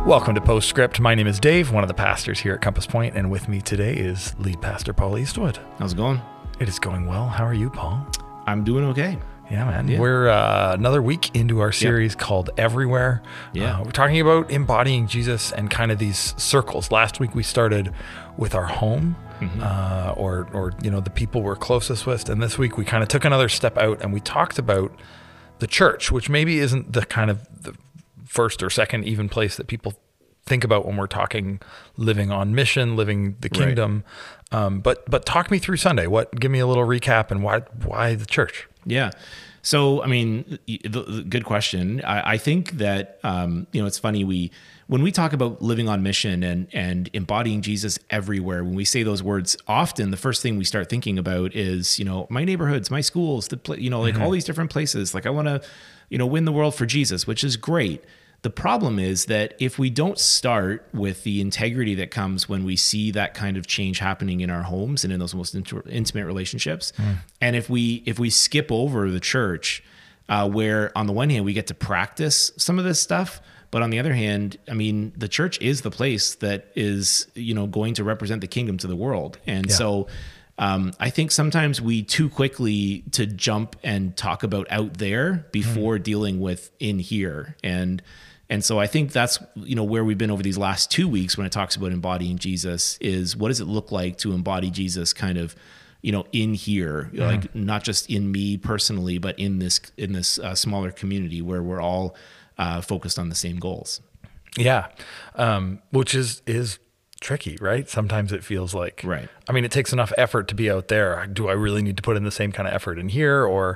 Welcome to Postscript. My name is Dave, one of the pastors here at Compass Point, and with me today is lead pastor Paul Eastwood. How's it going? It is going well. How are you, Paul? I'm doing okay. Yeah, man. Yeah. We're another week into our series called Everywhere. Yeah. We're talking about embodying Jesus and kind of these circles. Last week we started with our home, or the people we're closest with, and this week we kind of took another step out and we talked about the church, which maybe isn't the kind of the first or second even place that people think about when we're talking living on mission, living the kingdom. Right. But talk me through Sunday. Give me a little recap and why the church? Yeah. So, I mean, the good question. I think that, it's funny. When we talk about living on mission and embodying Jesus everywhere, when we say those words, often the first thing we start thinking about is, my neighborhoods, my schools, all these different places. Like I want to, win the world for Jesus, which is great. The problem is that if we don't start with the integrity that comes when we see that kind of change happening in our homes and in those most intimate relationships, and if we skip over the church, where on the one hand we get to practice some of this stuff, but on the other hand, I mean, the church is the place that is going to represent the kingdom to the world, and so. I think sometimes we too quickly to jump and talk about out there before dealing with in here. And so I think that's, where we've been over these last 2 weeks when it talks about embodying Jesus is what does it look like to embody Jesus kind of, in here, like not just in me personally, but in this smaller community where we're all focused on the same goals. Yeah. Which is tricky, right? Sometimes it feels like, right. I mean, it takes enough effort to be out there. Do I really need to put in the same kind of effort in here or?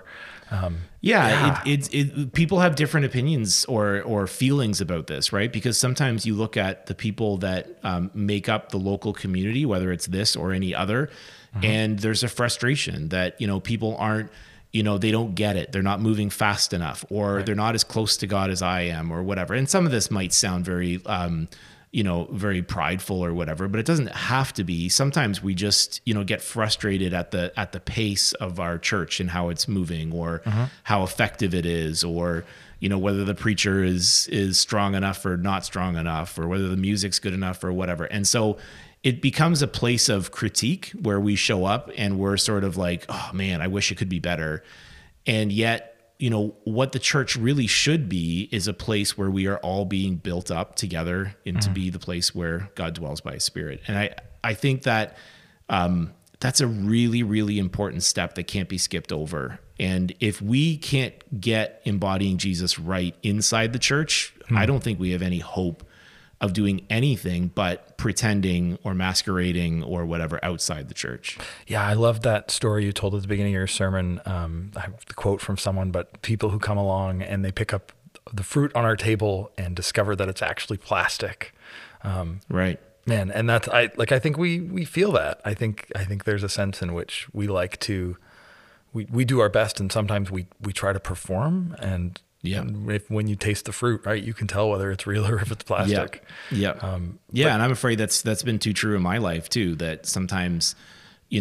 People have different opinions or feelings about this, right? Because sometimes you look at the people that make up the local community, whether it's this or any other, and there's a frustration that, people aren't, they don't get it. They're not moving fast enough, or they're not as close to God as I am, or whatever. And some of this might sound very, very prideful or whatever, but it doesn't have to be. Sometimes we just, get frustrated at the pace of our church and how it's moving, or how effective it is, or, whether the preacher is strong enough or not strong enough, or whether the music's good enough or whatever. And so it becomes a place of critique where we show up and we're sort of like, oh man, I wish it could be better. And yet, what the church really should be is a place where we are all being built up together and to be the place where God dwells by His Spirit. And I think that that's a really, really important step that can't be skipped over. And if we can't get embodying Jesus right inside the church, I don't think we have any hope of doing anything but pretending or masquerading or whatever outside the church. Yeah, I love that story you told at the beginning of your sermon. I have the quote from someone, but people who come along and they pick up the fruit on our table and discover that it's actually plastic. Right. Man, and that's I think we feel that. I think there's a sense in which we like to we do our best, and sometimes we try to perform, and when you taste the fruit, right, you can tell whether it's real or if it's plastic. And I'm afraid that's been too true in my life too, that sometimes, you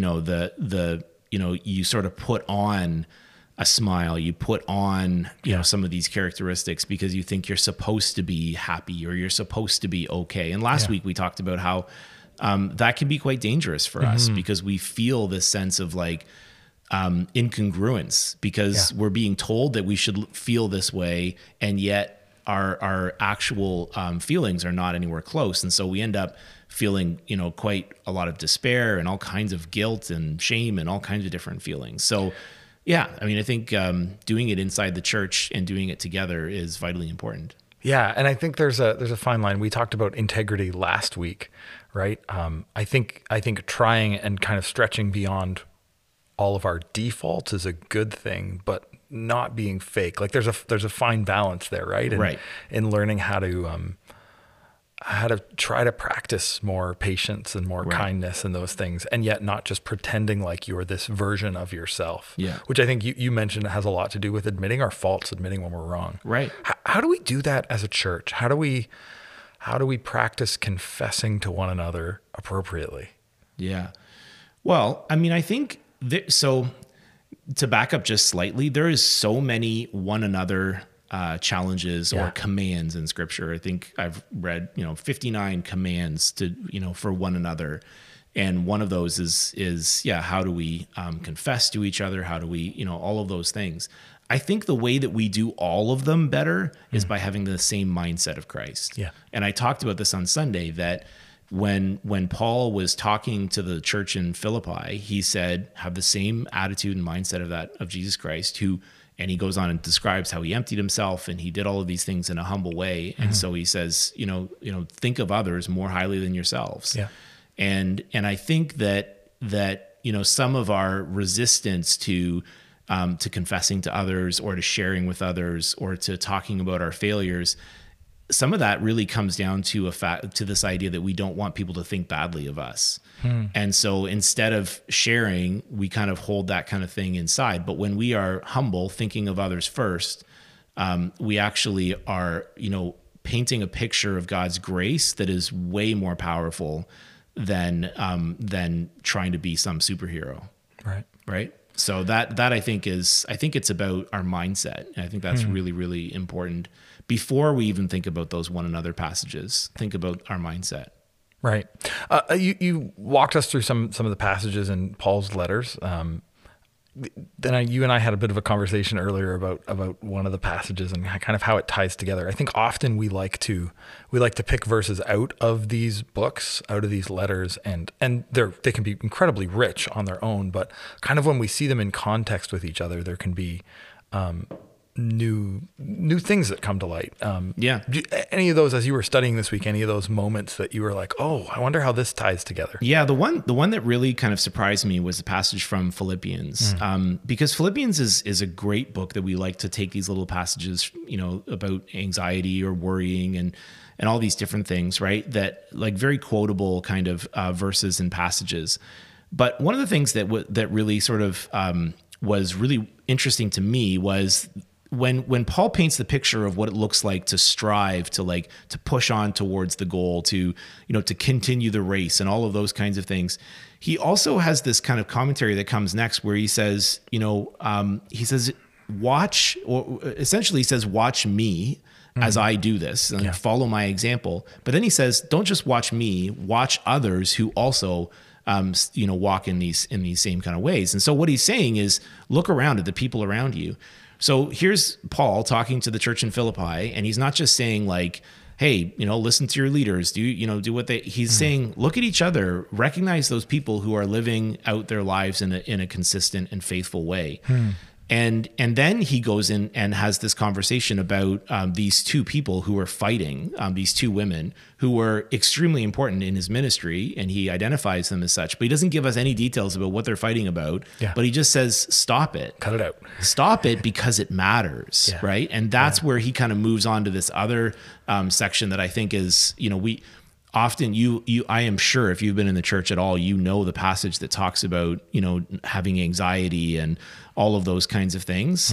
sort of put on a smile, you put on, some of these characteristics because you think you're supposed to be happy or you're supposed to be okay. And last week we talked about how that can be quite dangerous for us because we feel this sense of like, incongruence because we're being told that we should feel this way, and yet our actual feelings are not anywhere close. And so we end up feeling, quite a lot of despair and all kinds of guilt and shame and all kinds of different feelings. So I think doing it inside the church and doing it together is vitally important. Yeah, and I think there's a fine line. We talked about integrity last week, right? I think trying and kind of stretching beyond all of our defaults is a good thing, but not being fake. Like there's a fine balance there, right? And, in learning how to try to practice more patience and more kindness and those things, and yet not just pretending like you're this version of yourself. Yeah. Which I think you mentioned has a lot to do with admitting our faults, admitting when we're wrong. Right. How do we do that as a church? How do we practice confessing to one another appropriately? Yeah. Well, I mean, I think so to back up just slightly, there is so many one another challenges or commands in Scripture. I think I've read 59 commands to for one another, and one of those is how do we confess to each other? How do we all of those things? I think the way that we do all of them better is by having the same mindset of Christ. Yeah. And I talked about this on Sunday, that when Paul was talking to the church in Philippi, he said, have the same attitude and mindset of Jesus Christ, and he goes on and describes how he emptied himself and he did all of these things in a humble way. And so he says, think of others more highly than yourselves. Yeah. And I think that some of our resistance to confessing to others or to sharing with others or to talking about our failures, some of that really comes down to to this idea that we don't want people to think badly of us. And so instead of sharing, we kind of hold that kind of thing inside. But when we are humble, thinking of others first, we actually are, painting a picture of God's grace that is way more powerful than trying to be some superhero. Right. So that I think it's about our mindset. And I think that's really, really important. Before we even think about those one another passages, think about our mindset. Right. You walked us through some of the passages in Paul's letters. Then you and I had a bit of a conversation earlier about one of the passages and kind of how it ties together. I think often we like to pick verses out of these books, out of these letters, and they can be incredibly rich on their own, but kind of when we see them in context with each other, there can be new things that come to light. Any of those, as you were studying this week, any of those moments that you were like, oh, I wonder how this ties together? Yeah, the one that really kind of surprised me was the passage from Philippians, because Philippians is a great book that we like to take these little passages, about anxiety or worrying and all these different things, right? That like very quotable kind of verses and passages. But one of the things that really sort of was really interesting to me was when Paul paints the picture of what it looks like to strive, to push on towards the goal, to continue the race and all of those kinds of things, he also has this kind of commentary that comes next where he says, watch, or essentially he says, watch me as I do this and follow my example. But then he says, don't just watch me, watch others who also walk in these same kind of ways. And so what he's saying is, look around at the people around you. So here's Paul talking to the church in Philippi, and he's not just saying like, hey, listen to your leaders, do what he's saying, look at each other, recognize those people who are living out their lives in a consistent and faithful way. And then he goes in and has this conversation about these two people who are fighting, these two women who were extremely important in his ministry, and he identifies them as such. But he doesn't give us any details about what they're fighting about, but he just says, stop it. Cut it out. Stop it because it matters, right? And that's where he kind of moves on to this other section that I think is, we... Often I am sure if you've been in the church at all, the passage that talks about, having anxiety and all of those kinds of things.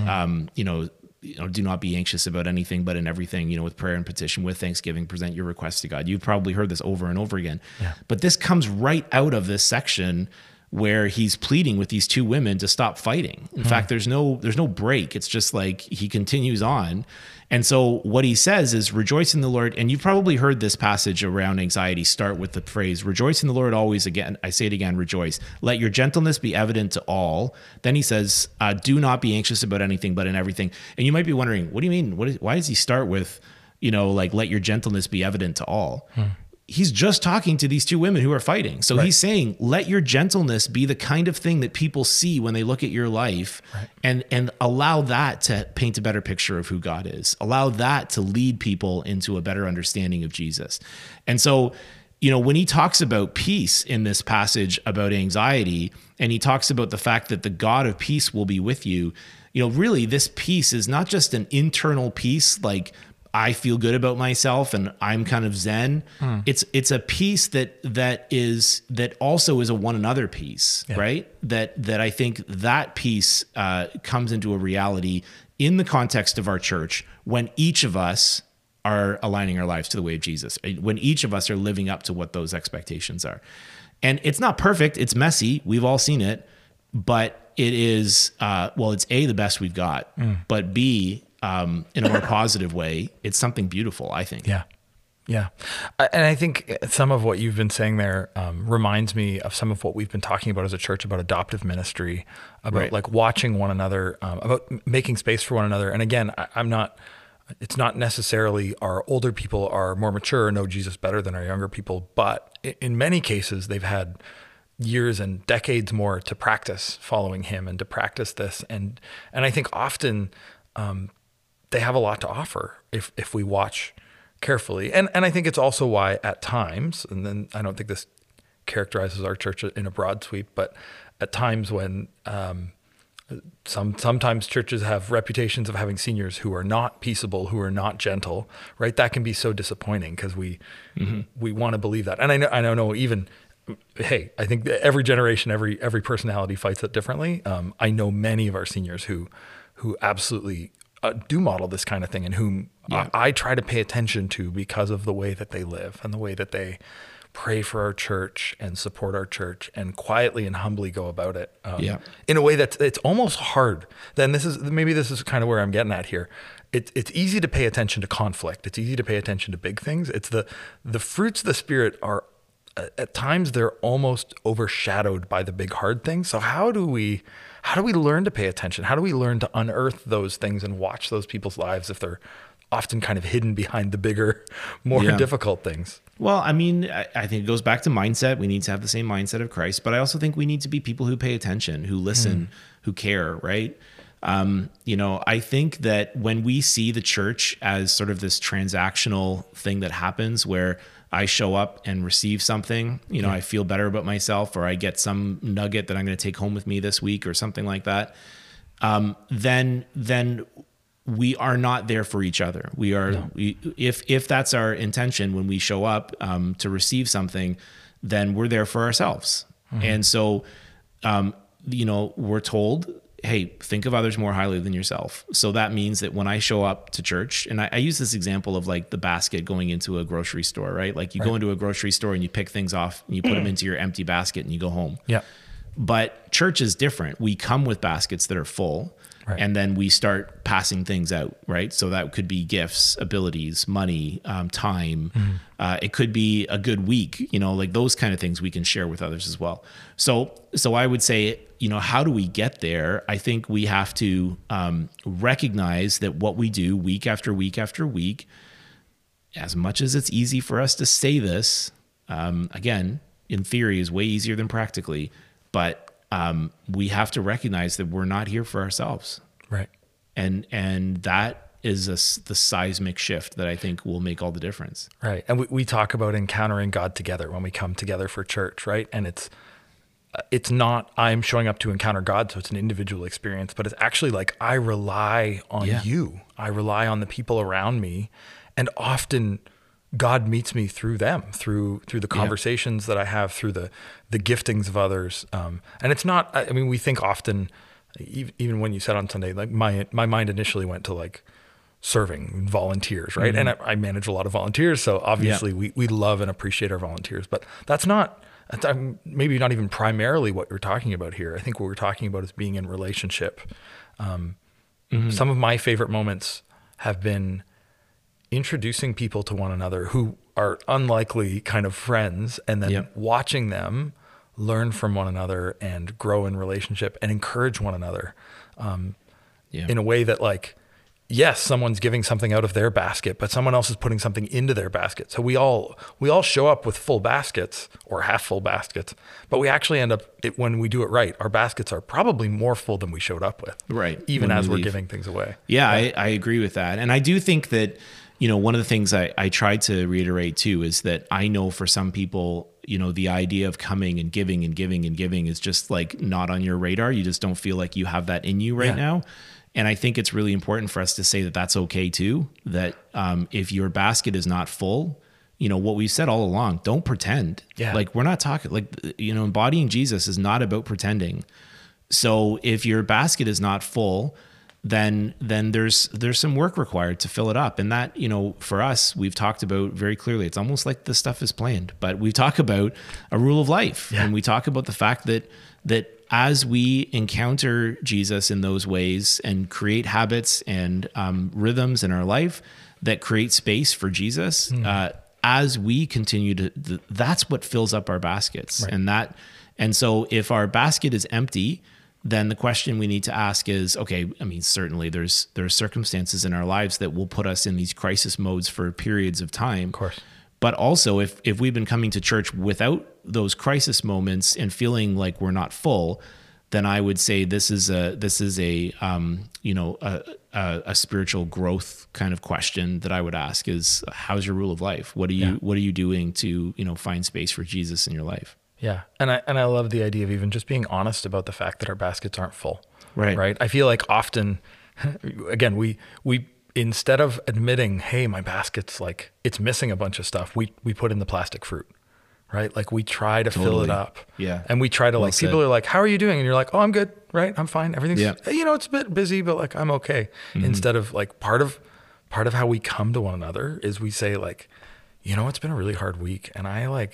Do not be anxious about anything, but in everything, with prayer and petition, with thanksgiving, present your requests to God. You've probably heard this over and over again, but this comes right out of this section where he's pleading with these two women to stop fighting. In fact, there's no break. It's just like he continues on. And so what he says is, rejoice in the Lord. And you've probably heard this passage around anxiety start with the phrase, rejoice in the Lord always. Again, I say it again, rejoice. Let your gentleness be evident to all. Then he says, do not be anxious about anything, but in everything. And you might be wondering, what do you mean? Why does he start with, let your gentleness be evident to all? He's just talking to these two women who are fighting. So he's saying, let your gentleness be the kind of thing that people see when they look at your life, and allow that to paint a better picture of who God is. Allow that to lead people into a better understanding of Jesus. And so, when he talks about peace in this passage about anxiety, and he talks about the fact that the God of peace will be with you, really this peace is not just an internal peace, like I feel good about myself and I'm kind of zen. It's a peace that also is a one another peace, right? That I think that peace comes into a reality in the context of our church when each of us are aligning our lives to the way of Jesus, when each of us are living up to what those expectations are. And it's not perfect. It's messy. We've all seen it, but it is, it's A, the best we've got, but B, in a more positive way, it's something beautiful, I think. Yeah. Yeah. And I think some of what you've been saying there reminds me of some of what we've been talking about as a church about adoptive ministry, about like watching one another, about making space for one another. And again, it's not necessarily our older people are more mature or know Jesus better than our younger people, but in many cases, they've had years and decades more to practice following him and to practice this. And I think often they have a lot to offer if we watch carefully. And I think it's also why at times, and then I don't think this characterizes our church in a broad sweep, but at times when sometimes churches have reputations of having seniors who are not peaceable, who are not gentle, right? That can be so disappointing because we want to believe that. And I know even, hey, I think that every generation, every personality fights it differently. I know many of our seniors who absolutely do model this kind of thing, and whom I try to pay attention to because of the way that they live and the way that they pray for our church and support our church and quietly and humbly go about it in a way it's almost hard. Then this is kind of where I'm getting at here. It's easy to pay attention to conflict. It's easy to pay attention to big things. It's the fruits of the Spirit are at times they're almost overshadowed by the big hard things. So how do we learn to pay attention? How do we learn to unearth those things and watch those people's lives if they're often kind of hidden behind the bigger, more difficult things? Well, I mean, I think it goes back to mindset. We need to have the same mindset of Christ, but I also think we need to be people who pay attention, who listen, who care, right? I think that when we see the church as sort of this transactional thing that happens where I show up and receive something, I feel better about myself, or I get some nugget that I'm going to take home with me this week or something like that, then we are not there for each other. We are, if that's our intention when we show up to receive something, then we're there for ourselves. And so, we're told, hey, think of others more highly than yourself. So that means that when I show up to church, and I use this example of like the basket going into a grocery store, right? Like you go into a grocery store and you pick things off and you put them into your empty basket and you go home. Yeah. But church is different. We come with baskets that are full. Right. And then we start passing things out, right? So that could be gifts, abilities, money, time. It could be a good week, like those kind of things we can share with others as well. So I would say, how do we get there? I think we have to recognize that what we do week after week after week, as much as it's easy for us to say this, again, in theory is way easier than practically, but we have to recognize that we're not here for ourselves. Right. And that is the seismic shift that I think will make all the difference. Right. And we talk about encountering God together when we come together for church, right? And it's not I'm showing up to encounter God, so it's an individual experience, but it's actually like I rely on you. I rely on the people around me, and often God meets me through them, through the conversations that I have, through the giftings of others. And it's not, I mean, we think often, even when you said on Sunday, like my mind initially went to like serving volunteers, right? And I manage a lot of volunteers. So obviously we love and appreciate our volunteers, but that's maybe not even primarily what you're talking about here. I think what we're talking about is being in relationship. Some of my favorite moments have been introducing people to one another who are unlikely kind of friends, and then watching them learn from one another and grow in relationship and encourage one another in a way that, like, yes, someone's giving something out of their basket, but someone else is putting something into their basket. So we all show up with full baskets or half full baskets, but we actually end up, when we do it right, our baskets are probably more full than we showed up with. Right. Even as we're giving things away. Yeah, I agree with that. And I do think that, one of the things I try to reiterate too is that I know for some people, the idea of coming and giving and giving and giving is just like not on your radar. You just don't feel like you have that in you right now. And I think it's really important for us to say that that's okay too, that if your basket is not full, what we've said all along, don't pretend. Yeah. Like we're not talking like, embodying Jesus is not about pretending. So if your basket is not full, then there's some work required to fill it up. And that, for us, we've talked about very clearly, it's almost like the stuff is planned, but we talk about a rule of life and we talk about the fact that as we encounter Jesus in those ways and create habits and rhythms in our life that create space for Jesus, as we continue that's what fills up our baskets. Right. And so if our basket is empty, then the question we need to ask is, okay, I mean, certainly there are circumstances in our lives that will put us in these crisis modes for periods of time. Of course. But also if we've been coming to church without those crisis moments and feeling like we're not full, then I would say this is a spiritual growth kind of question that I would ask is, how's your rule of life? What are you doing to, find space for Jesus in your life? Yeah. And I love the idea of even just being honest about the fact that our baskets aren't full. Right. Right. I feel like often, again, we instead of admitting, hey, my basket's like, it's missing a bunch of stuff, we put in the plastic fruit, right? Like we try to fill it up. Yeah. And we try to Well said. people are like, how are you doing? And you're like, oh, I'm good. Right. I'm fine. Everything's, it's a bit busy, but like, I'm okay. Instead of like, part of how we come to one another is we say like, it's been a really hard week. And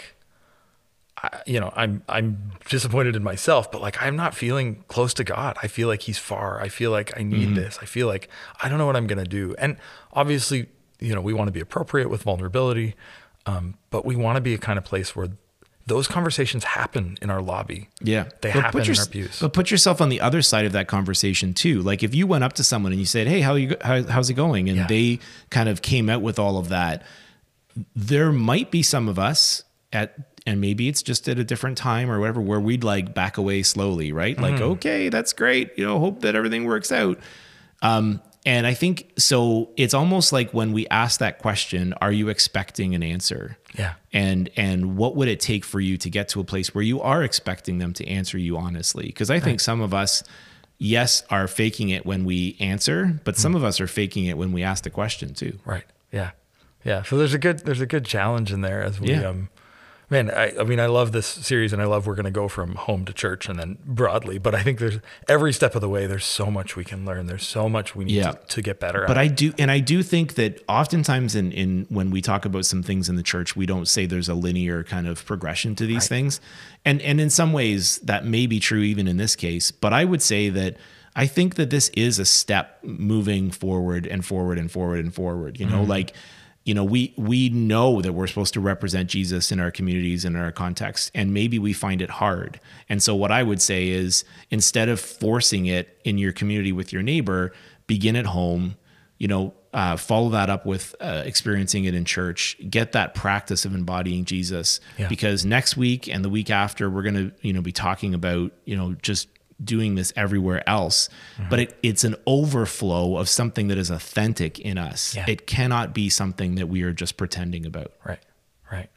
I'm disappointed in myself, but like, I'm not feeling close to God. I feel like he's far. I feel like I need this. I feel like I don't know what I'm going to do. And obviously, we want to be appropriate with vulnerability. But we want to be a kind of place where those conversations happen in our lobby. Yeah. They happen in our pews. But put yourself on the other side of that conversation too. Like if you went up to someone and you said, hey, how's it going? And they kind of came out with all of that. There might be some of us and maybe it's just at a different time or whatever, where we'd like back away slowly, right? Like, okay, that's great. Hope that everything works out. And I think, so it's almost like when we ask that question, are you expecting an answer? Yeah. And what would it take for you to get to a place where you are expecting them to answer you honestly? Because I think some of us, yes, are faking it when we answer, but some of us are faking it when we ask the question too. Right. Yeah. Yeah. So there's a good challenge in there as we, man, I mean, I love this series and I love we're going to go from home to church and then broadly, but I think there's every step of the way, there's so much we can learn. There's so much we need to get better at. But I do think that oftentimes in when we talk about some things in the church, we don't say there's a linear kind of progression to these things. And in some ways that may be true even in this case, but I would say that I think that this is a step moving forward and forward and forward and forward, we know that we're supposed to represent Jesus in our communities and in our context, and maybe we find it hard. And so what I would say is, instead of forcing it in your community with your neighbor, begin at home, follow that up with experiencing it in church, get that practice of embodying Jesus, because next week and the week after, we're going to, be talking about, just doing this everywhere else, but it's an overflow of something that is authentic in us. It cannot be something that we are just pretending about. Right.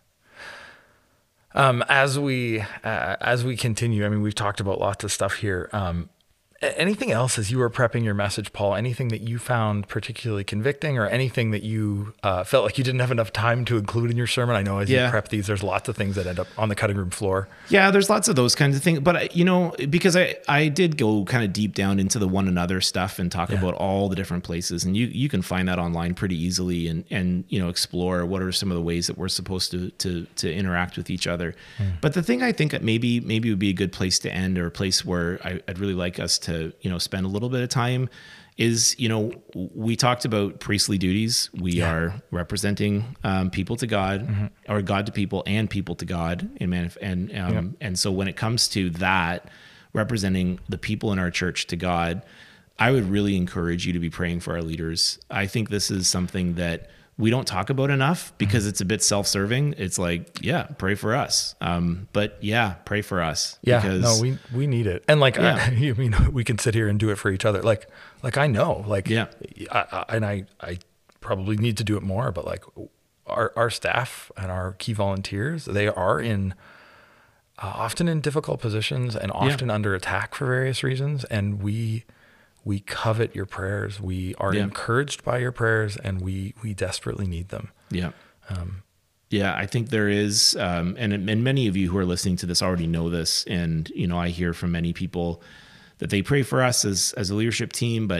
As we continue, I mean, we've talked about lots of stuff here. Anything else as you were prepping your message, Paul, anything that you found particularly convicting or anything that you felt like you didn't have enough time to include in your sermon? I know as you prep these, there's lots of things that end up on the cutting room floor. Yeah, there's lots of those kinds of things. But, because I did go kind of deep down into the one another stuff and talk about all the different places. And you can find that online pretty easily and explore what are some of the ways that we're supposed to interact with each other. But the thing I think that maybe would be a good place to end, or a place where I'd really like us to spend a little bit of time is, we talked about priestly duties. We are representing people to God, or God to people and people to God. And so when it comes to that, representing the people in our church to God, I would really encourage you to be praying for our leaders. I think this is something that we don't talk about enough because it's a bit self-serving. It's like, pray for us. But pray for us. Yeah, because we need it. And like, we can sit here and do it for each other. Like I know, I probably need to do it more, but like our staff and our key volunteers, they are often in difficult positions and often under attack for various reasons. And we covet your prayers. We are encouraged by your prayers, and we desperately need them. Yeah. I think there is, and many of you who are listening to this already know this. And, I hear from many people that they pray for us as a leadership team, but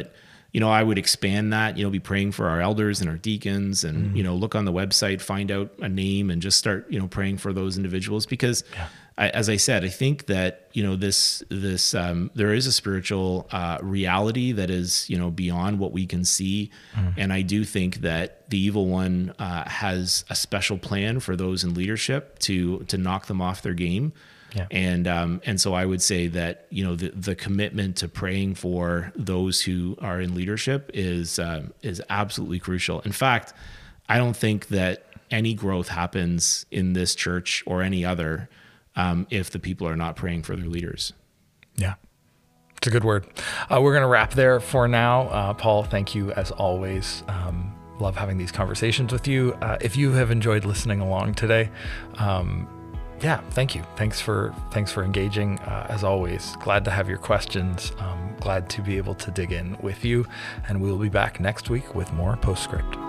I would expand that, be praying for our elders and our deacons and, look on the website, find out a name and just start, praying for those individuals. Because as I said, I think that, there is a spiritual reality that is, beyond what we can see. And I do think that the evil one has a special plan for those in leadership to knock them off their game. Yeah. And so I would say that, the commitment to praying for those who are in leadership is absolutely crucial. In fact, I don't think that any growth happens in this church or any other if the people are not praying for their leaders. Yeah. It's a good word. We're going to wrap there for now. Paul, thank you as always. Love having these conversations with you. If you have enjoyed listening along today, thank you. Thanks for engaging. As always, glad to have your questions. Glad to be able to dig in with you. And we'll be back next week with more Postscript.